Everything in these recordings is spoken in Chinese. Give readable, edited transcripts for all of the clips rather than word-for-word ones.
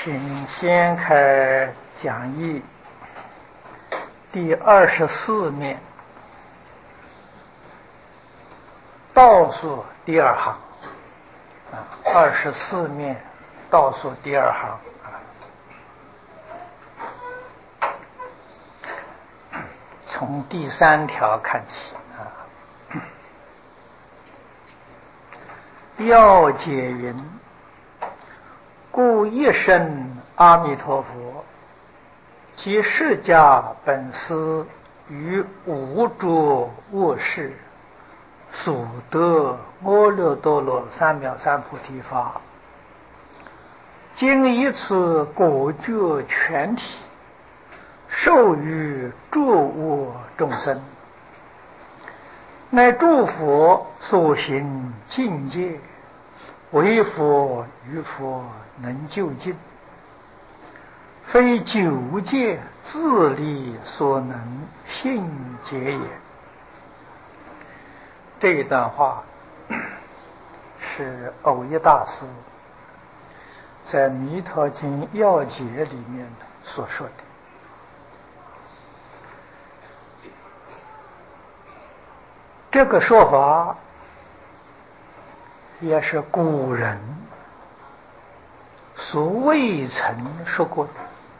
请先开讲义第24面，倒数第二行24面倒数第二行从第3条看起要解云：故一生阿弥陀佛，即释迦本师于无着恶世所得阿耨多罗三藐三菩提法，今以此果觉全体授予诸恶众生，乃诸佛所行境界，为佛与佛能究竟，非九界自力所能信解也。这一段话是藕益大师在《弥陀经要解》里面所说的。这个说法也是古人所未曾说过的。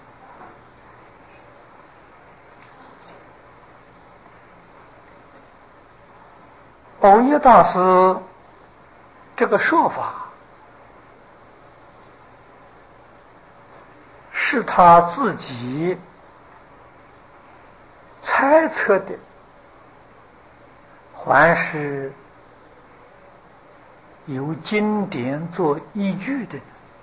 藕益大师这个说法是他自己猜测的，还是有经典做依据的？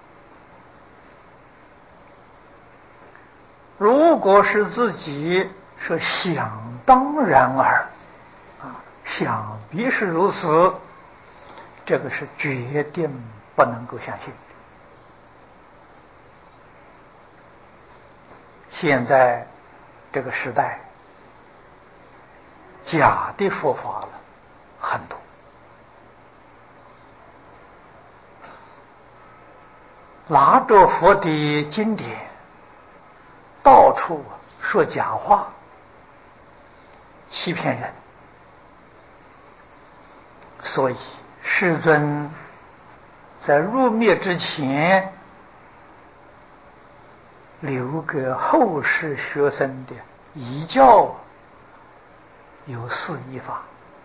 如果是自己是想当然耳想必是如此，这个是决定不能够相信的。现在这个时代假的佛法了很多，拿着佛的经典到处说假话，欺骗人。所以世尊在入灭之前留给后世学生的遗教有4依法。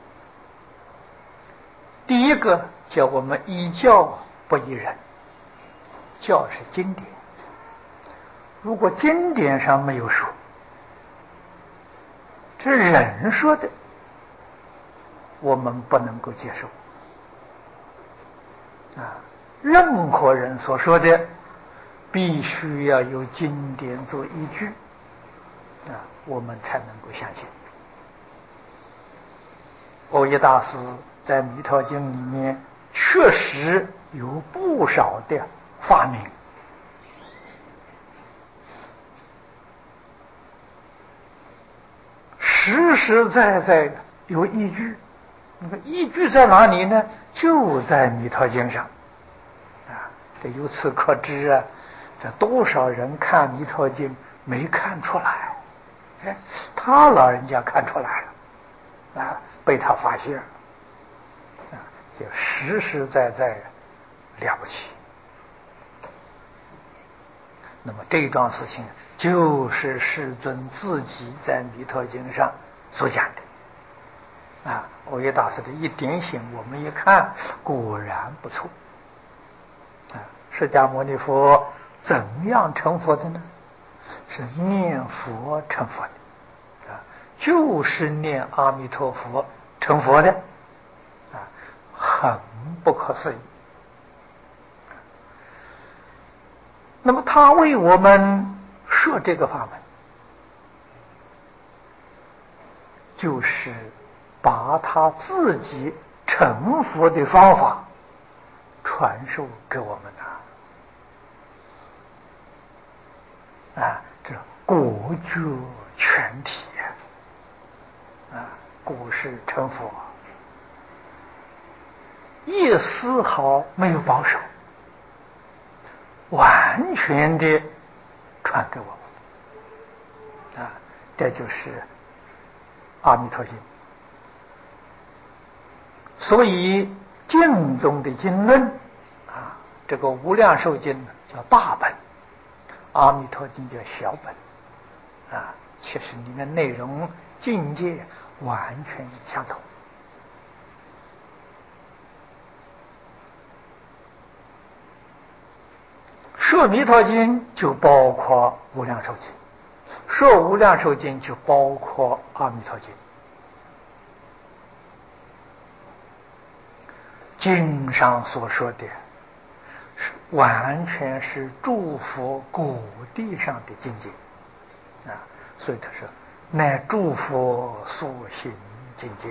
第一个叫我们依教不依人，教是经典，如果经典上没有说，这人说的我们不能够接受任何人所说的必须要有经典做依据我们才能够相信。藕益大师在《弥陀经》里面确实有不少的发明，实实在在有依据。那个依据在哪里呢？就在《弥陀经》上这由此可知这多少人看《弥陀经》没看出来，他老人家看出来了被他发现就实实在在了不起。那么这桩事情就是世尊自己在《弥陀经》上所讲的藕益大师的一点醒，我们一看果然不错释迦牟尼佛怎样成佛的呢？是念佛成佛的就是念阿弥陀佛成佛的很不可思议。那么他为我们说这个法门，就是把他自己成佛的方法传授给我们这果觉全体果是成佛，一丝毫没有保守，完完全的传给我们啊，这就是阿弥陀经。所以经中的经论啊，这个无量寿经叫大本，阿弥陀经叫小本啊，其实里面内容境界完全相同。说弥陀经就包括无量寿经，说无量寿经就包括阿弥陀经。经上所说的是完全是诸佛果地上的境界啊，所以他说乃诸佛所行境界。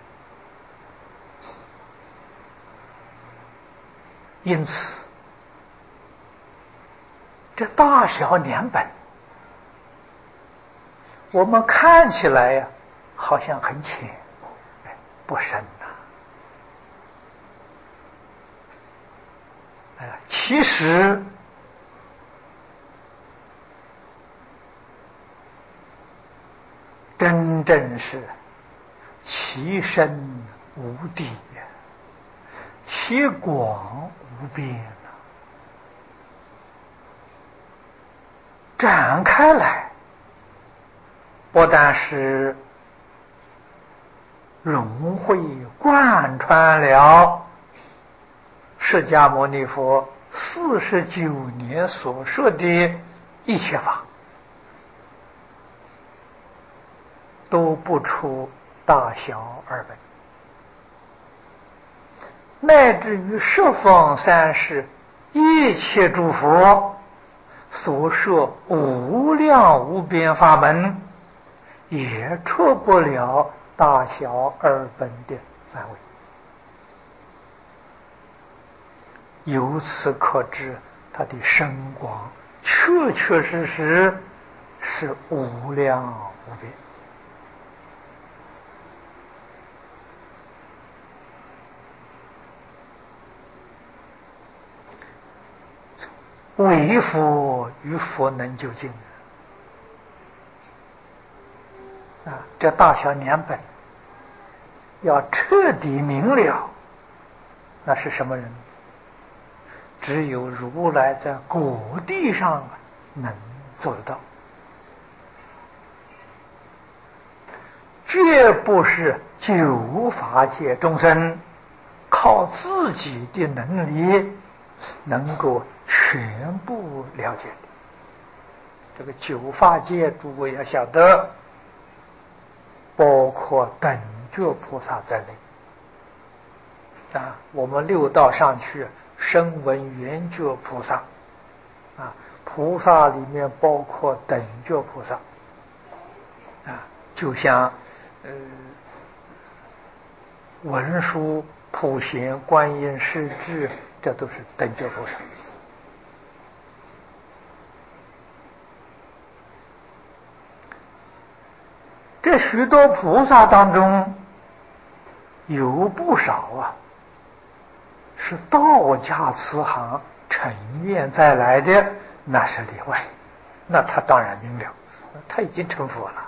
因此这大小两本我们看起来呀好像很浅，不深呐。其实真正是其深无底，其广无边展开来，不但是融会贯穿了释迦牟尼佛49年所说的一切法，都不出大小二本，乃至于十方三世一切诸佛所说无量无边法门，也出不了大小二本的范围。由此可知，它的深广确确实实是无量无边。唯佛与佛能究竟啊！这大小两本要彻底明了，那是什么人？只有如来在果地上能做得到，绝不是九法界众生靠自己的能力能够全部了解的。这个九法界诸位要晓得，包括等觉菩萨在内啊。我们六道上去声闻缘觉菩萨啊，菩萨里面包括等觉菩萨啊，就像文殊、普贤、观音、势至，这都是等觉菩萨。这许多菩萨当中，有不少啊是道家慈航成愿再来的，那是例外。那他当然明了，他已经成佛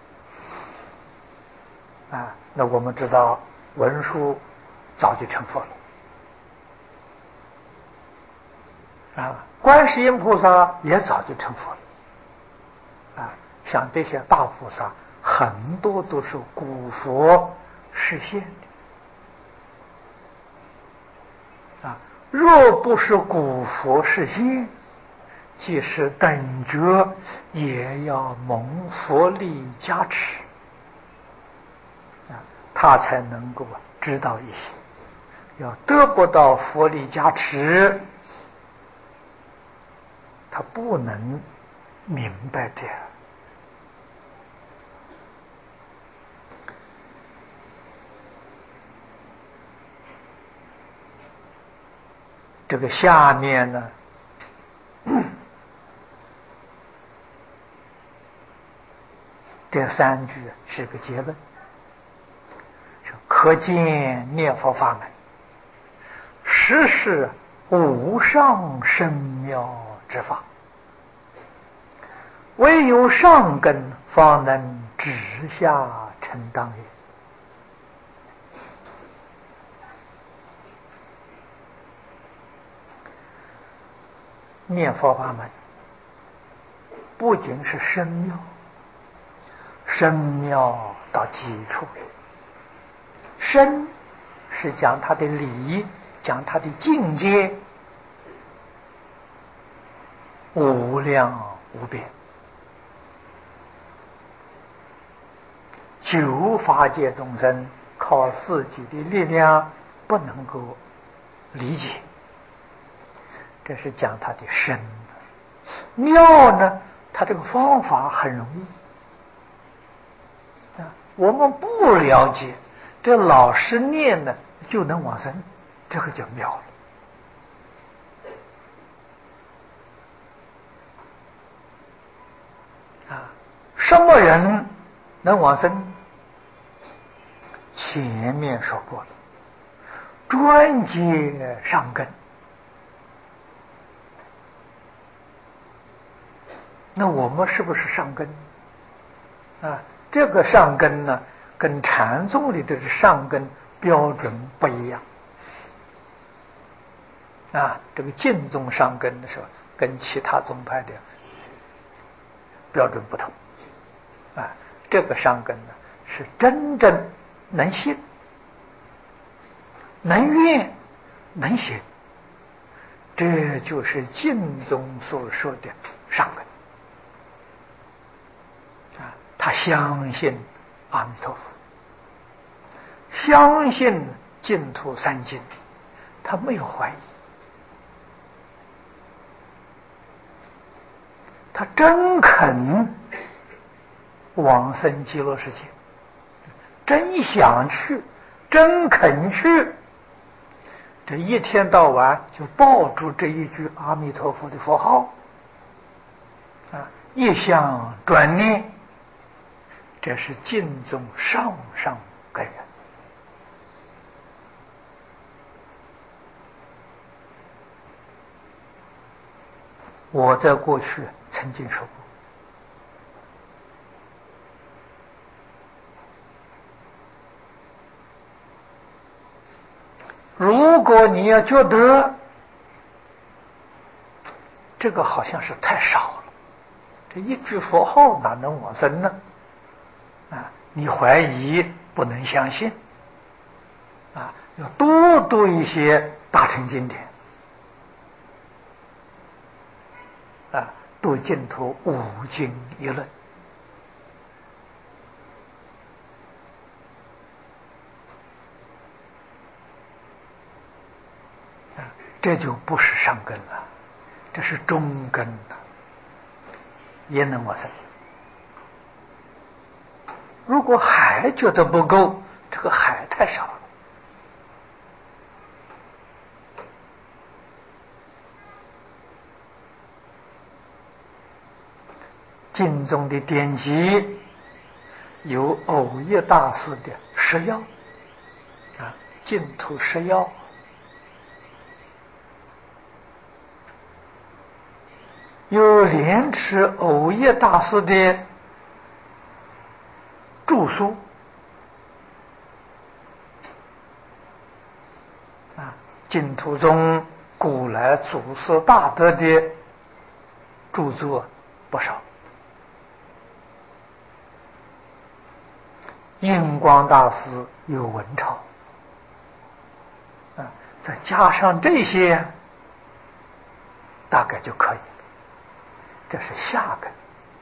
了啊。那我们知道文殊早就成佛了啊，观世音菩萨也早就成佛了啊。像这些大菩萨，很多都是古佛示现的啊。若不是古佛示现，即使等觉也要蒙佛力加持啊，他才能够知道一些。要得不到佛力加持，他不能明白的。这个下面呢，这三句是个结论，可见念佛法门实是无上深妙之法，唯有上根方能直下承当也。念佛法门不仅是深妙，深妙到极处。深是讲他的理，讲他的境界，无量无边。九法界众生靠自己的力量不能够理解，这是讲他的深。妙呢，他这个方法很容易啊，我们不了解，这老实念呢就能往生，这个叫妙了啊。什么人能往生？前面说过了，专接上根。那我们是不是上根啊？这个上根呢，跟禅宗里的上根标准不一样啊。这个净宗上根的时候，跟其他宗派的标准不同啊。这个上根呢，是真正能信、能愿、能行，这就是净宗所说的上根。他相信阿弥陀佛，相信净土三经，他没有怀疑，他真肯往生极乐世界，真想去，真肯去，这一天到晚就抱住这一句阿弥陀佛的佛号啊，一向专念。这是净宗上根人。我在过去曾经说过，如果你要觉得这个好像是太少了，这一句佛号哪能往生呢？啊，你怀疑不能相信啊，要多读一些大乘经典啊，读净土五经一论啊，这就不是上根了，这是中根了，也能往生。如果还觉得不够，这个还太少了。净宗的典籍有藕益大师的释要啊，净土释要，有莲池藕益大师的著书啊，净土宗古来祖师大德的著作不少。印光大师有文钞啊，再加上这些，大概就可以了。这是下根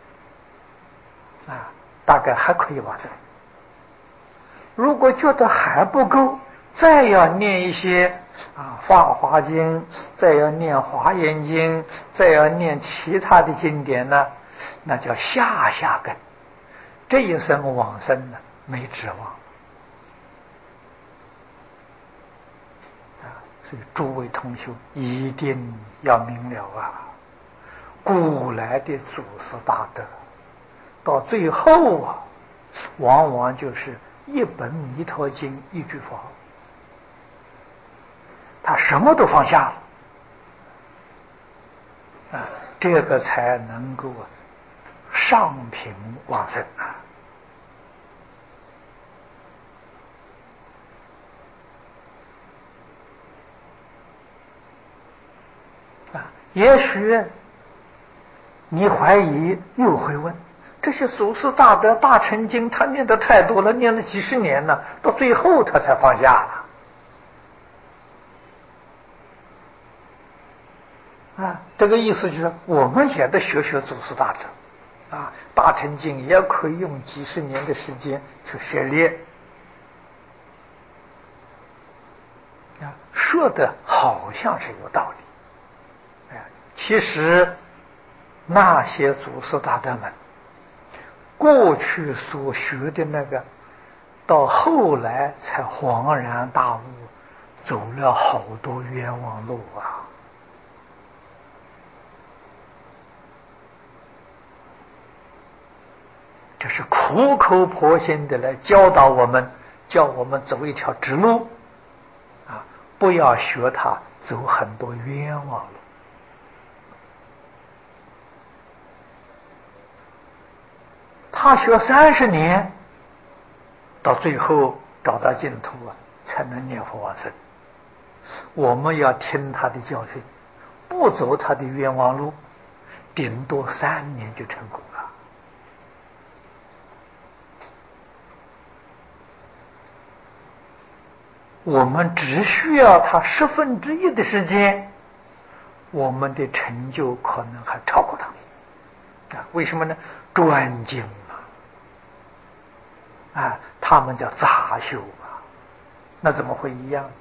啊，大概还可以往生。如果觉得还不够，再要念一些啊《法华经》，再要念《华严经》，再要念其他的经典呢，那叫下根。这一生往生呢，没指望啊！所以诸位同修一定要明了啊！古来的祖师大德，到最后啊，往往就是一本弥陀经，一句佛号，他什么都放下了啊！ 这个才能够上品往生也许你怀疑，又会问：这些祖师大德大乘经，他念的太多了，念了几十年了，到最后他才放下了。这个意思就是我们也得学学祖师大德大乘经也可以用几十年的时间去涉猎说的好像是有道理，其实那些祖师大德们过去所学的那个，到后来才恍然大悟，走了好多冤枉路这是苦口婆心的来教导我们，叫我们走一条直路不要学他走很多冤枉路。他学30年，到最后找到净土才能念佛往生。我们要听他的教训，不走他的冤枉路，顶多3年就成功了。我们只需要他1/10的时间，我们的成就可能还超过他为什么呢？专精他们叫杂修那怎么会一样？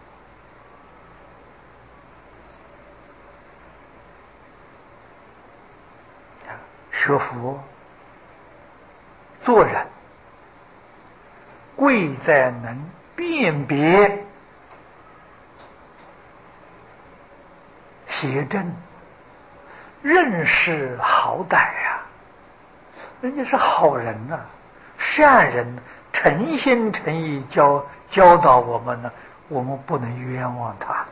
学佛做人，贵在能辨别邪正，认识好歹人家是好人善人，诚心诚意教导我们呢，我们不能冤枉他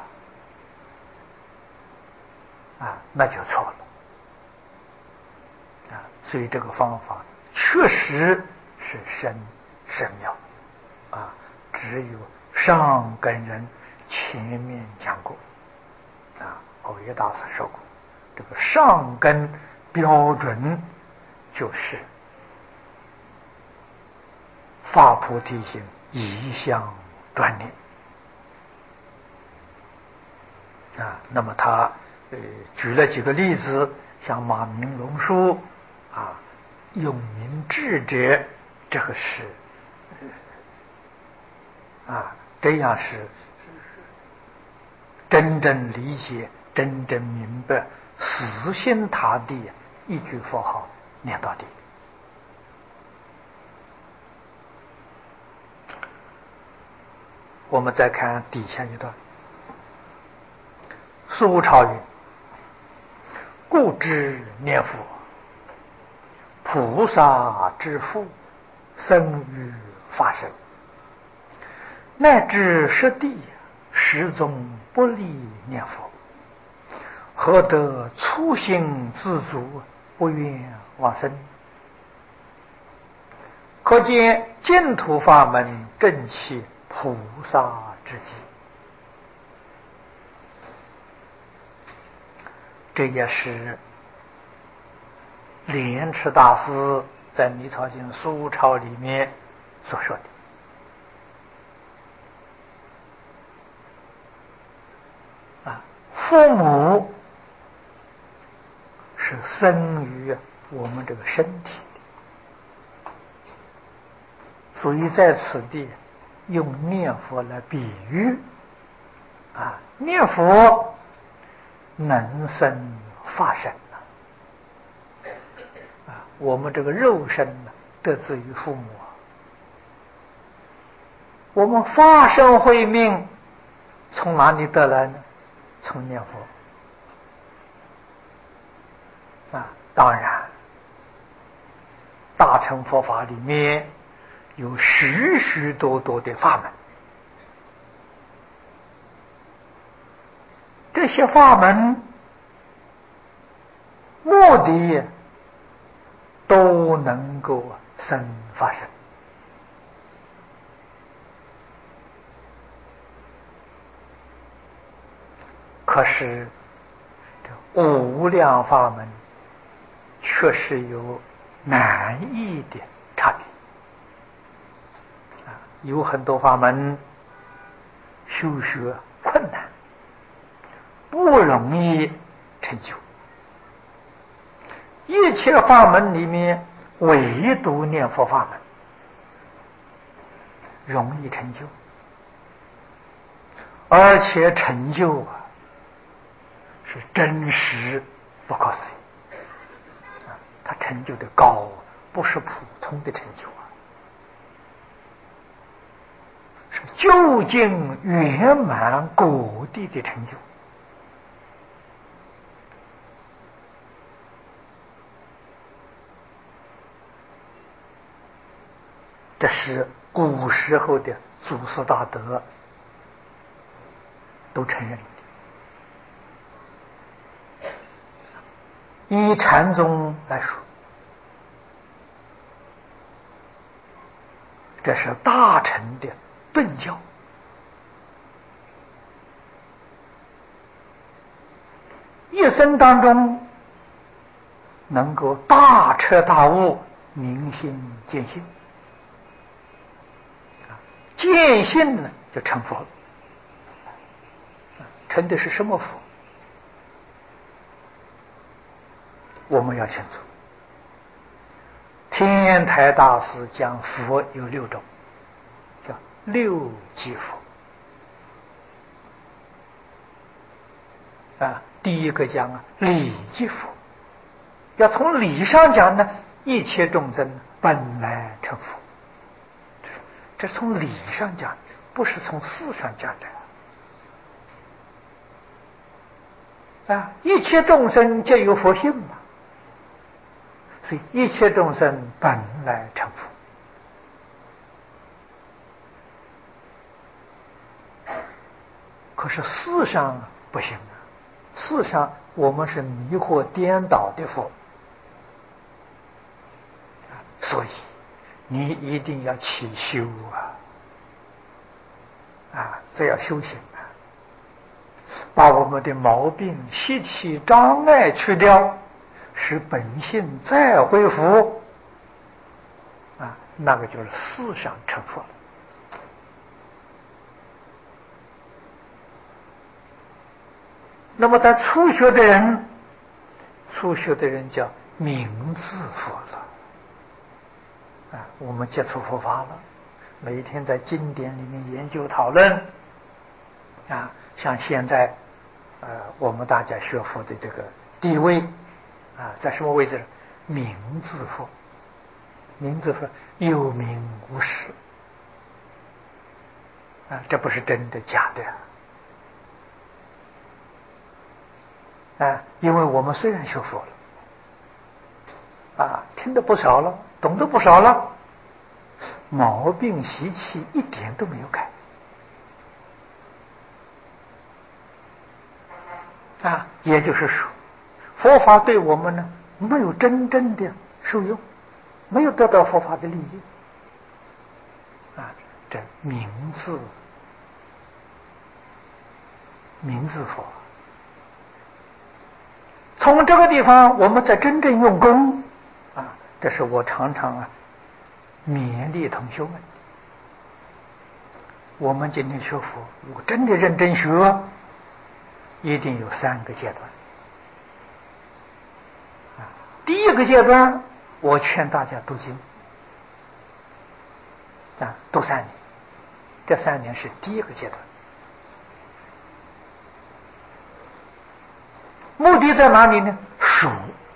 了那就错了所以这个方法确实是深妙只有上根人前面讲过耦约大师说过，这个上根标准就是发菩提心，一向专念那么他举了几个例子，像马明龙树用明智者，这个是这样是真正理解，真正明白，死心塌地一句佛号念到底。我们再看底下一段，苏超云：故知念佛，菩萨之父，生于法身，乃至实地，始终不离念佛，何得粗心自足，不愿往生？可见净土法门正系菩萨之际。这也是莲池大师在《弥陀经·疏钞》里面所说的父母是生于我们这个身体的，所以在此地用念佛来比喻念佛能生法身我们这个肉身得自于父母我们法身慧命从哪里得来呢？从念佛当然大乘佛法里面有许许多多的法门，这些法门目的都能够发生。可是这无量法门确实有难易的差别有很多法门修学困难，不容易成就。一切法门里面，唯独念佛法门容易成就，而且成就是真实不可思议他成就的高，不是普通的成就是究竟圆满果地的成就。这是古时候的祖师大德都承认的。以禅宗来说，这是大乘的顿教，一生当中能够大彻大悟，明心见性，见性呢就成佛了。成的是什么佛？我们要清楚。天台大师讲佛有6种，叫6级佛第一个讲理即佛，要从理上讲呢，一切众生本来成佛，这从理上讲，不是从事上讲的一切众生皆有佛性嘛，所以一切众生本来成佛。可是事上不行事上我们是迷惑颠倒的佛，所以你一定要起修这要修行把我们的毛病习气障碍去掉，使本性再恢复那个就是事上成佛了。那么在初学的人叫明字佛了我们接触佛法了，每一天在经典里面研究讨论像现在我们大家学佛的这个地位在什么位置？明字佛，明字佛有名无实这不是真的假的因为我们虽然学佛了听得不少了，懂得不少了，毛病习气一点都没有改也就是说，佛法对我们呢没有真正的受用，没有得到佛法的利益这明字佛，从这个地方我们在真正用功这是我常常勉励同学们，我们今天学佛如果真的认真学，一定有3个阶段第一个阶段我劝大家读经读3年，这3年是第一个阶段，目的在哪里呢？数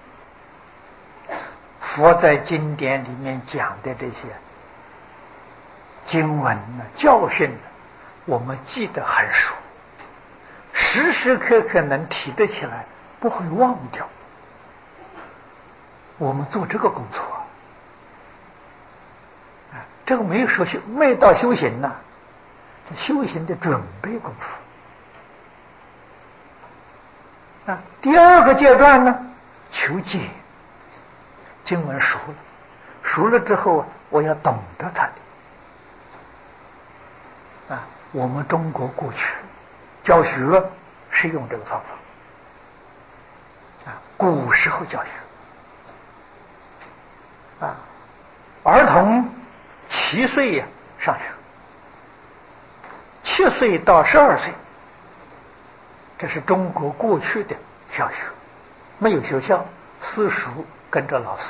佛在经典里面讲的这些经文教训我们记得很熟，时时刻刻能提得起来，不会忘掉。我们做这个工作这个没到修行修行的准备功夫第二个阶段呢， 求解。经文熟了，熟了之后我要懂得它的。我们中国过去教学是用这个方法。古时候教学。儿童7岁上学，7岁到12岁，这是中国过去的小学，没有学校，私塾跟着老师。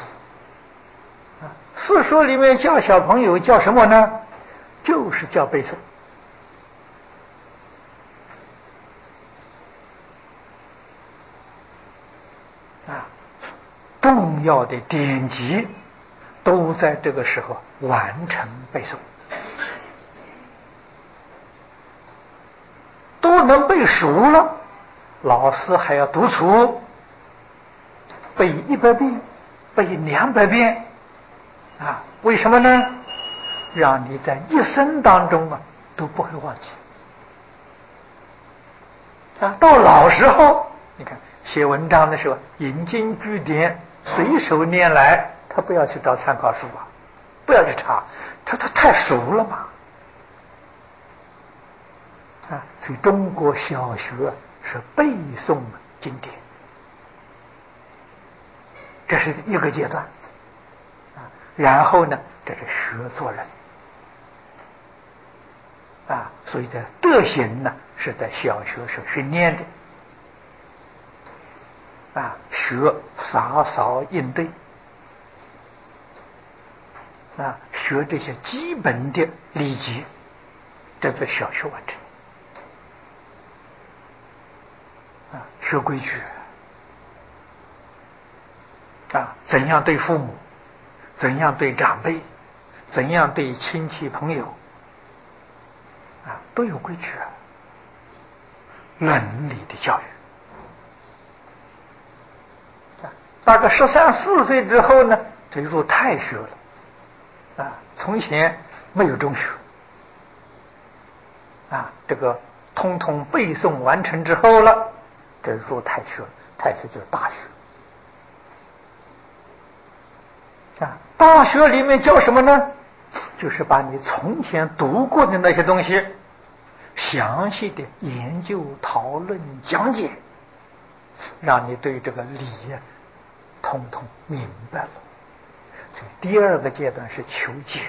私塾里面教小朋友教什么呢？就是教背诵。重要的典籍都在这个时候完成背诵，都能背熟了，老师还要督促背100遍，背200遍。为什么呢？让你在一生当中都不会忘记。到老时候，你看写文章的时候引经据典，随手拈来，他不要去找参考书不要去查，他太熟了嘛。所以中国小学是背诵经典，这是一个阶段。然后呢，这是学做人。所以这德行呢是在小学时训练的。学洒扫应对。学这些基本的礼节，这在小学完成。学规矩。怎样对父母，怎样对长辈，怎样对亲戚朋友，都有规矩。伦理的教育。大概13、14岁之后呢，就入太学了。从前没有中学。这个通通背诵完成之后了，这入太学了。太学就是大学。大学里面教什么呢？就是把你从前读过的那些东西详细的研究、讨论、讲解，让你对这个理通通明白了。所以第二个阶段是求解。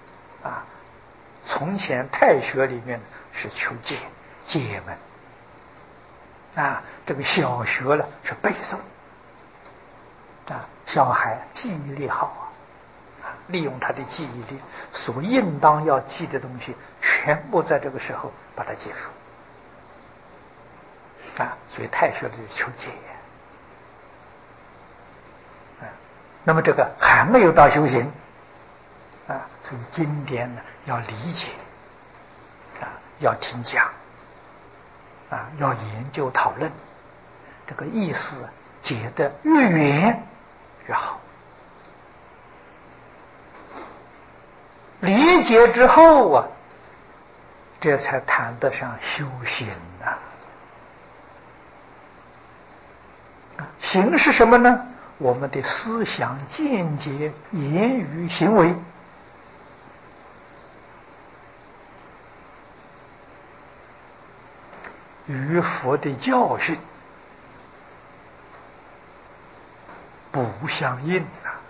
从前太学里面是求解，解门。这个小学了是背诵。小孩记忆力好利用他的记忆力，所应当要记的东西全部在这个时候把它记住。所以太学的求解。那么这个还没有到修行。所以经典呢要理解，要听讲，要研究讨论，这个意思解得越远越好。理解之后这才谈得上修行行是什么呢？我们的思想、见解、言语、行为。与佛的教训不相应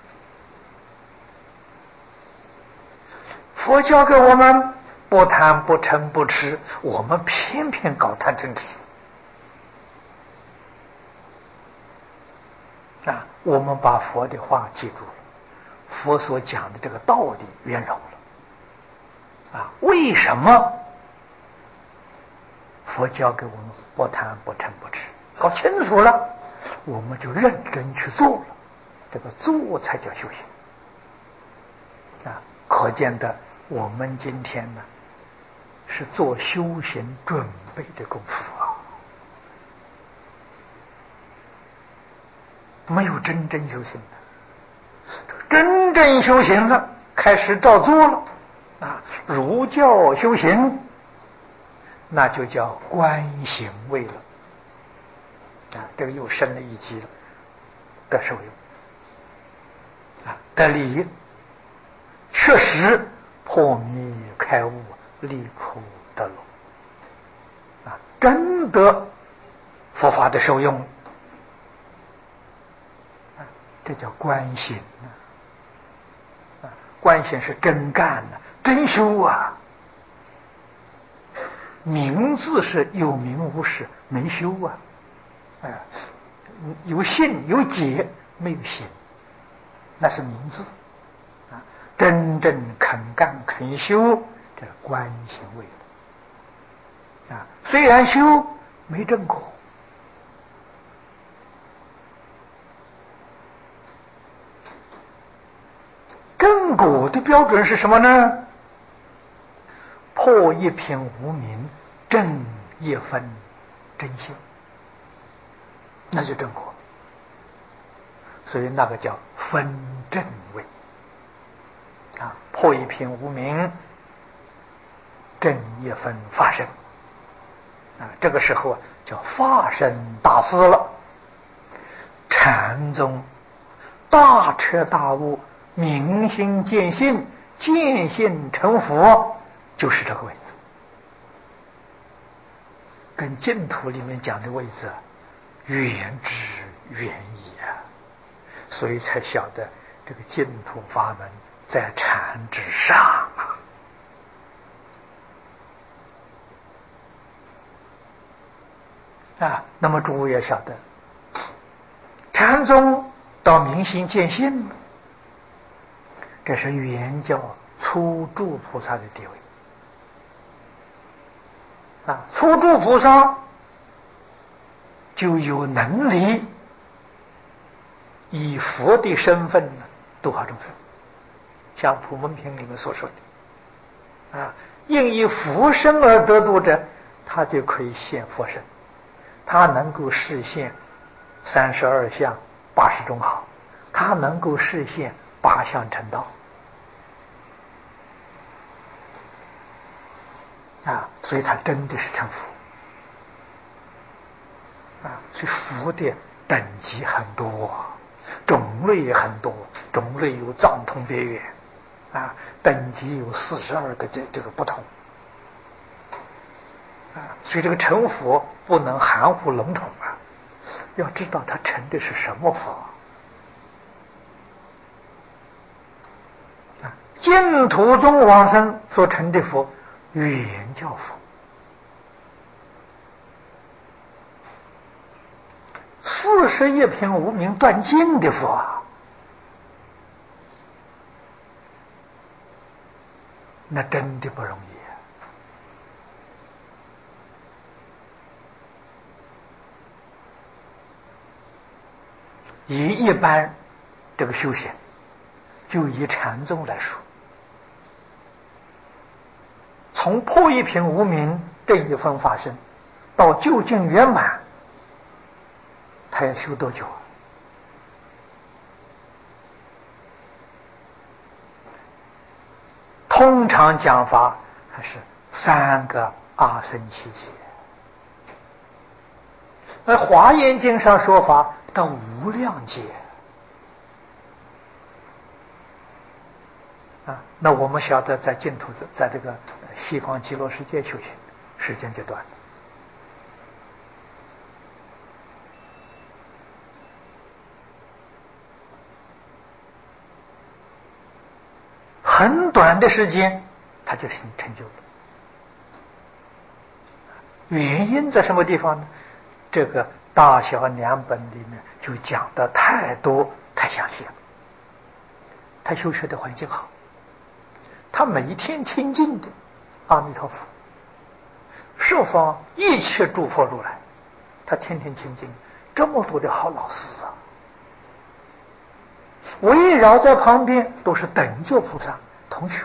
佛教给我们不贪不嗔不痴，我们偏偏搞贪嗔痴。我们把佛的话记住了，佛所讲的这个道理圆融了。为什么佛教给我们不贪不嗔不痴？搞清楚了，我们就认真去做了，这个做才叫修行。可见的我们今天呢是做修行准备的功夫没有真正修行的。真正修行了，开始照做了儒教修行，那就叫观行位了。这个又升了一级了。 得受用，得利益，确实破迷开悟，离苦得乐，真得佛法的受用，这叫观行观行是真干真修啊。名字是有名无实，没修啊，有信有解没有行，那是名字真正肯干肯修，这观行位虽然修没正果，正果的标准是什么呢？破一品无明，正一分真心，那就正果。所以那个叫分正位破一品无明，正一分法身这个时候叫法身大事了。禅宗大彻大悟，明心见性，见性成佛，就是这个位置，跟净土里面讲的位置远之远矣所以才晓得这个净土法门在禅之上那么诸位也晓得，禅宗到明心见性，这是原教初住菩萨的地位初住菩萨就有能力以佛的身份度化众生，像普门品里面所说的应以佛身而得度者，他就可以现佛身，他能够示现32相80种好，他能够示现8相成道所以他真的是成佛所以佛的等级很多种类也很多，种类有藏通别圆等级有42个这个不同所以这个成佛不能含糊笼统要知道他成的是什么佛净土宗往生所成的佛原教佛41品无明断尽的佛那真的不容易以一般这个修行，就以禅宗来说，从破一品无明正一分法身到究竟圆满，他要修多久通常讲法还是3个阿僧祇劫，而华严经上说法到无量劫那我们晓得在净土在这个西方极乐世界修行时间就短了，很短的时间他就成就了。原因在什么地方呢？这个大小两本里面就讲的太多太详细了。他修学的环境好，他每天亲近的阿弥陀佛，十方一切诸佛如来，他天天亲近这么多的好老师围绕在旁边都是等觉菩萨同学，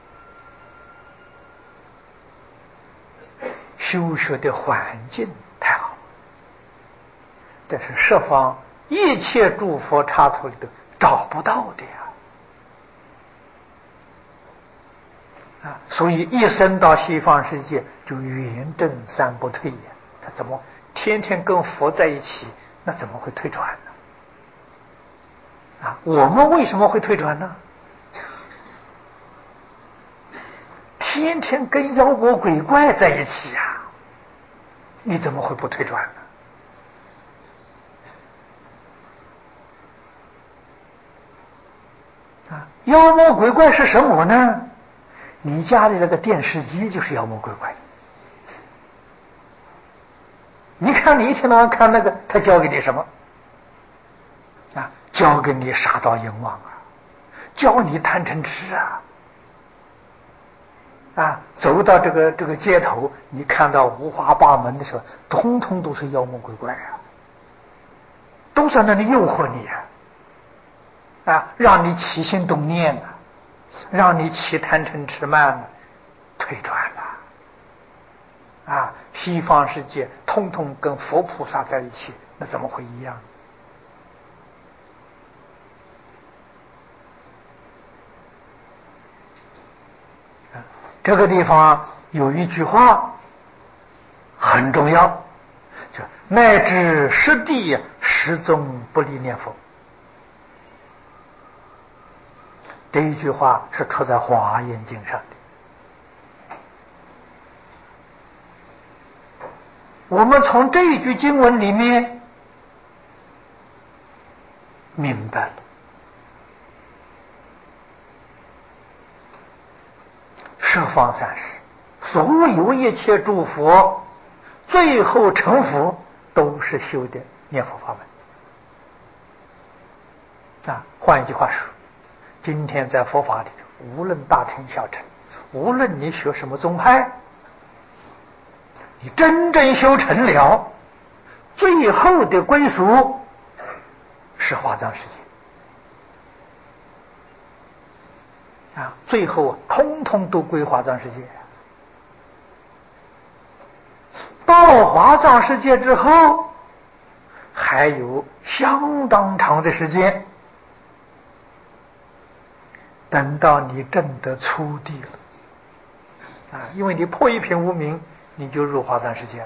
修学的环境太好，这是十方一切诸佛刹土里头找不到的所以一生到西方世界就圆正三不退他怎么天天跟佛在一起，那怎么会退转呢？ 我们为什么会退转呢？天天跟妖魔鬼怪在一起呀，你怎么会不退转呢？妖魔鬼怪是什么呢？你家里那个电视机就是妖魔鬼怪。你看你一天到晚看那个，他教给你什么？教给你杀盗淫妄教你贪嗔痴走到这个街头，你看到五花八门的时候，通通都是妖魔鬼怪都在那里诱惑你让你起心动念让你起贪嗔痴慢退转了西方世界通通跟佛菩萨在一起，那怎么会一样？这个地方有一句话很重要，就乃至实地始终不离念佛。这一句话是出在《华严经》上的。我们从这一句经文里面明白了，十方三世所有一切诸佛最后成佛都是修的念佛法门换一句话说，今天在佛法里头，无论大乘小乘，无论你学什么宗派，你真正修成了，最后的归宿是华藏世界最后通通都归华藏世界。到华藏世界之后，还有相当长的时间，等到你证得初地了因为你破一品无明，你就入华藏世界了。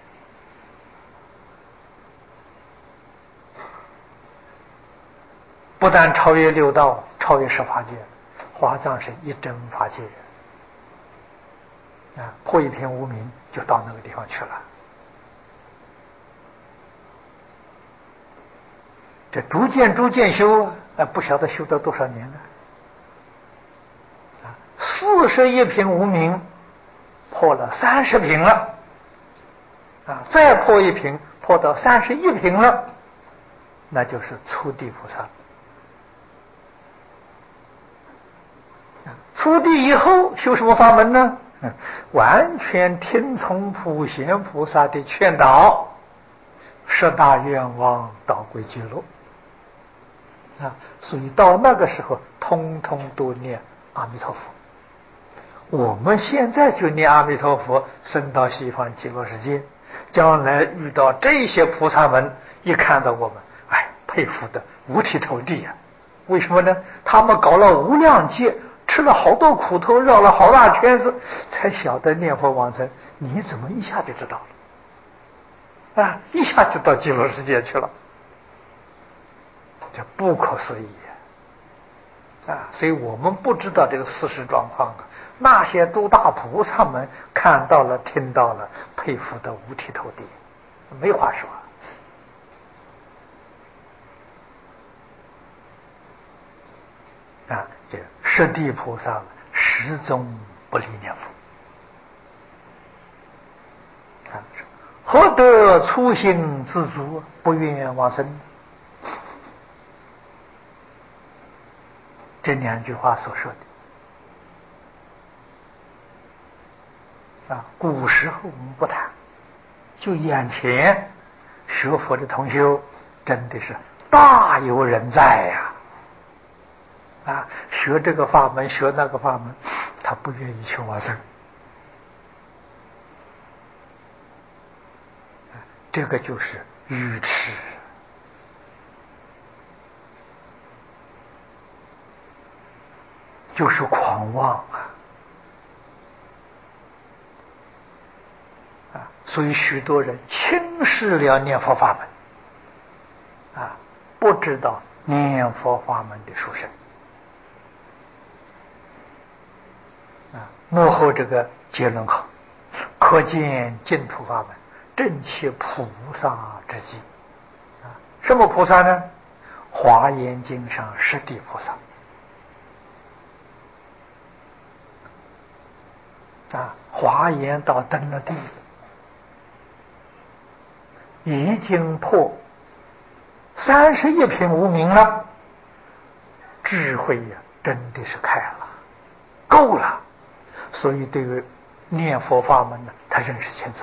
不但超越六道，超越十法界，华藏是一真法界破一品无明就到那个地方去了。这逐渐修不晓得修到多少年了41品无明破了30品了再破一品，破到31品了，那就是初地菩萨。初地以后修什么法门呢？完全听从普贤菩萨的劝导，10大愿望导归极乐所以到那个时候通通都念阿弥陀佛。我们现在就念阿弥陀佛，升到西方极乐世界，将来遇到这些菩萨们，一看到我们，佩服的五体投地为什么呢？他们搞了无量劫，吃了好多苦头，绕了好大圈子，才晓得念佛往生。你怎么一下就知道了一下就到极乐世界去了，这不可思议所以我们不知道这个事实状况那些诸大菩萨们看到了听到了，佩服的五体投地，没话说这十地菩萨始终不离念佛何得初心自足，不愿往生？这2句话所说的古时候我们不谈，就眼前学佛的同修真的是大有人在学这个法门学那个法门，他不愿意去往生这个就是愚痴就是狂妄所以许多人轻视了念佛法门不知道念佛法门的殊胜幕后这个结论好，可见净土法门正其菩萨之际什么菩萨呢？华严经上十地菩萨华严到登了地，已经破31品无明了，智慧真的是开了，够了，所以对于念佛法门呢，他认识清楚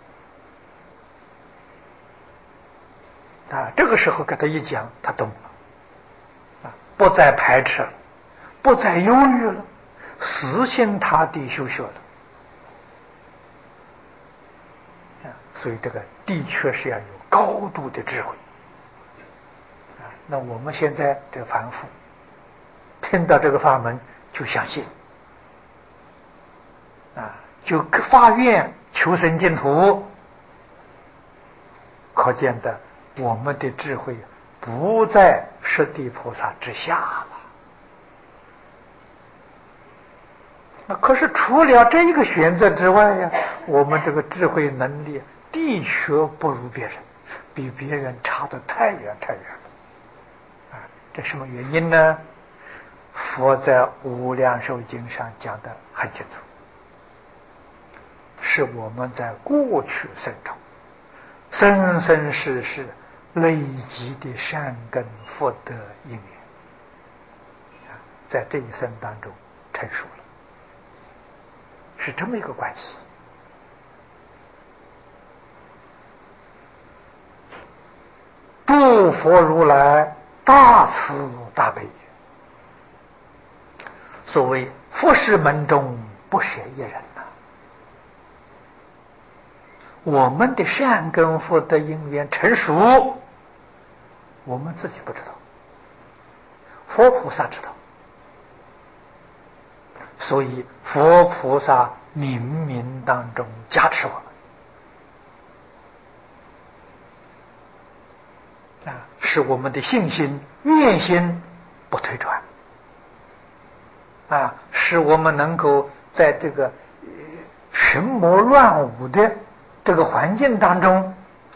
了这个时候给他一讲，他懂了不再排斥了，不再忧郁了，死心塌地修学了所以这个的确是要有高度的智慧那我们现在这个凡夫听到这个法门就相信就发愿求生净土，可见的我们的智慧不在十地菩萨之下了可是除了这一个选择之外我们这个智慧能力的确不如别人，比别人差得太远太远了这什么原因呢？佛在无量寿经上讲得很清楚，是我们在过去生中生生世世累积的善根福德因缘在这一生当中成熟了，是这么一个关系诸佛如来大慈大悲，所谓佛事门中不舍一人我们的善根福德因缘成熟，我们自己不知道，佛菩萨知道，所以佛菩萨冥冥当中加持我们使我们的信心愿心不退转使我们能够在这个群魔乱舞的这个环境当中，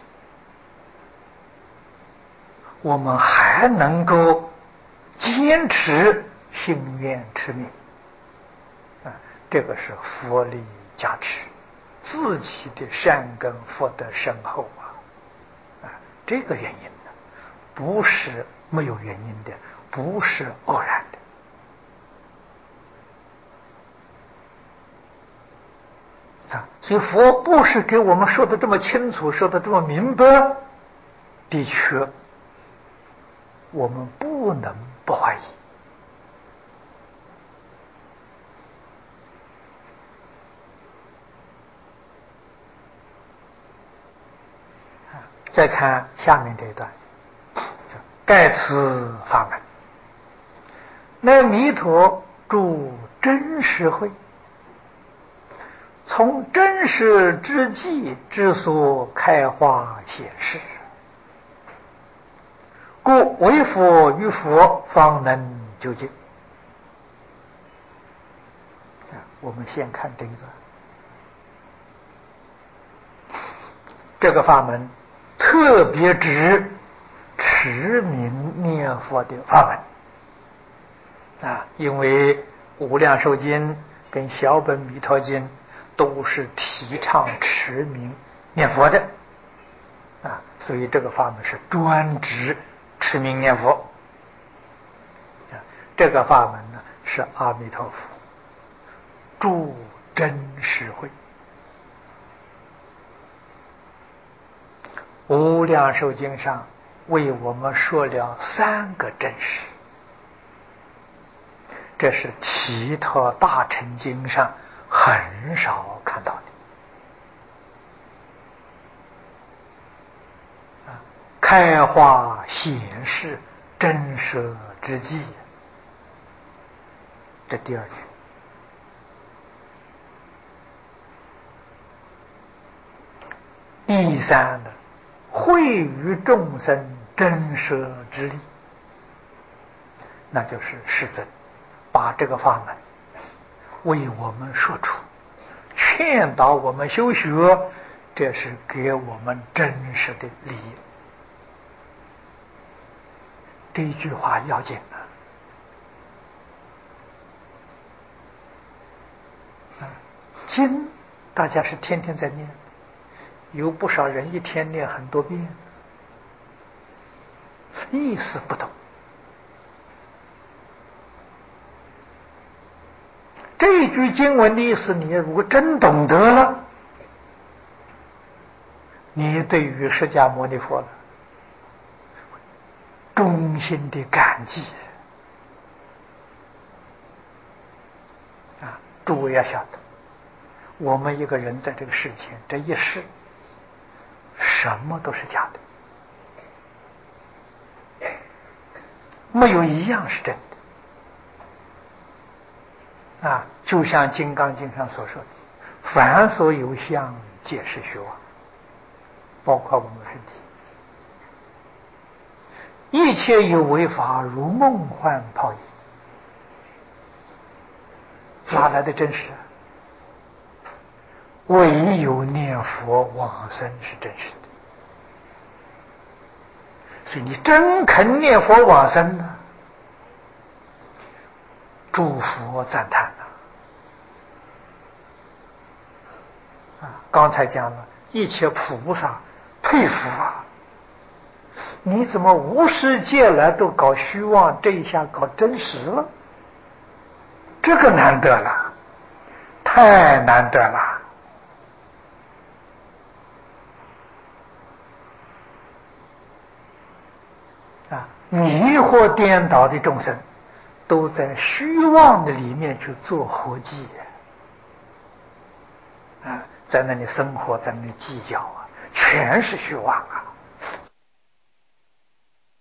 我们还能够坚持信愿持名这个是佛力加持，自己的善根福德深厚这个原因呢，不是没有原因的，不是偶然的所以佛不是给我们说的这么清楚，说的这么明白，的确我们不能不怀疑再看下面这一段，盖此法门，乃弥陀住真实慧，从真实之际之所开化显示，故为佛与佛方能究竟。我们先看这一段，这个法门特别指持名念佛的法门因为无量寿经跟小本弥陀经都是提倡持名念佛的所以这个法门是专指持名念佛这个法门呢是阿弥陀佛住真实慧。无量寿经上为我们说了3个真实，这是其他大乘经上很少看到的开化显示真实之际，这第2句。第3呢，惠于众生真实之力那就是世尊把这个法门为我们说出，劝导我们修学，这是给我们真实的利益。这一句话要紧啊！经大家是天天在念，有不少人一天念很多遍，意思不懂。这一句经文的意思，你如果真懂得了，你对于释迦牟尼佛了衷心的感激啊！诸位要晓得，我们一个人在这个世间这一世，什么都是假的，没有一样是真的啊！就像《金刚经》上所说的，凡所有相，皆是虚妄，包括我们身体。一切有为法，如梦幻泡影，哪来的真实啊？唯有念佛往生是真实的。所以你真肯念佛往生呢，诸佛赞叹刚才讲了，一切菩萨佩服啊！你怎么无世界来都搞虚妄，这一下搞真实了？这个难得了，太难得了啊！迷惑颠倒的众生，都在虚妄的里面去做活计啊，在那里生活，在那里计较啊，全是虚妄啊！